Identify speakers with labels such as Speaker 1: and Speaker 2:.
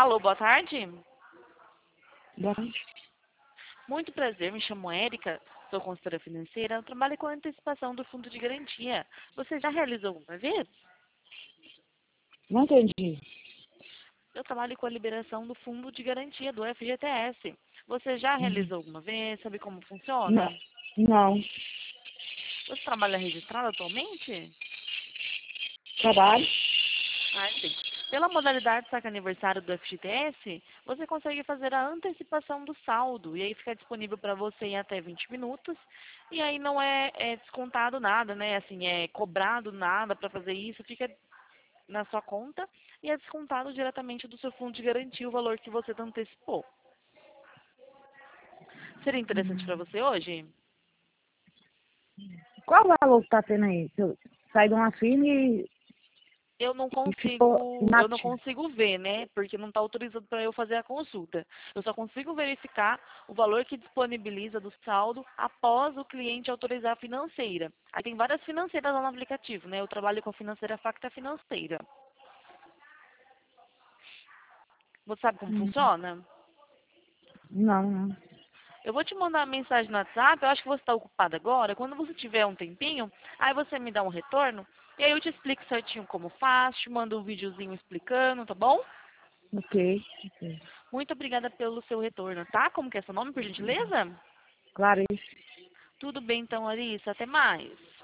Speaker 1: Alô, boa tarde.
Speaker 2: Bom,
Speaker 1: Muito prazer, me chamo Érica, sou consultora financeira, eu trabalho com a antecipação do fundo de garantia. Você já realizou alguma vez?
Speaker 2: não entendi.
Speaker 1: Eu trabalho com a liberação do fundo de garantia do FGTS. Você já
Speaker 2: Uhum.
Speaker 1: realizou alguma vez? Sabe como
Speaker 2: Não,
Speaker 1: funciona?
Speaker 2: não.
Speaker 1: Você trabalha registrado atualmente?
Speaker 2: Trabalho?
Speaker 1: Ah, sim. Pela modalidade saque aniversário do FGTS, você consegue fazer a antecipação do saldo. E aí fica disponível para você em até 20 minutos. E aí não é descontado nada, né? Assim, é cobrado nada para fazer isso. Fica na sua conta e é descontado diretamente do seu fundo de garantia o valor que você antecipou. Seria interessante para você hoje?
Speaker 2: Qual o valor que tá tendo aí? Se eu sair de uma firma e ficou
Speaker 1: Eu não
Speaker 2: inativo.
Speaker 1: consigo ver, né? Porque não está autorizado para eu fazer a consulta. Eu só consigo verificar o valor que disponibiliza do saldo após o cliente autorizar a financeira. Aí tem várias financeiras lá no aplicativo, né? Eu trabalho com a financeira Facta Financeira. Você sabe como
Speaker 2: Hum,
Speaker 1: funciona?
Speaker 2: Não, não.
Speaker 1: Eu vou te mandar uma mensagem no WhatsApp, eu acho que você está ocupada agora. Quando você tiver um tempinho, aí você me dá um retorno. E aí eu te explico certinho como faz, te mando um videozinho explicando, tá bom?
Speaker 2: Ok. Ok.
Speaker 1: Muito obrigada pelo seu retorno, tá? Como que é seu nome, por gentileza?
Speaker 2: Clarice.
Speaker 1: Tudo bem então, Larissa. Até mais.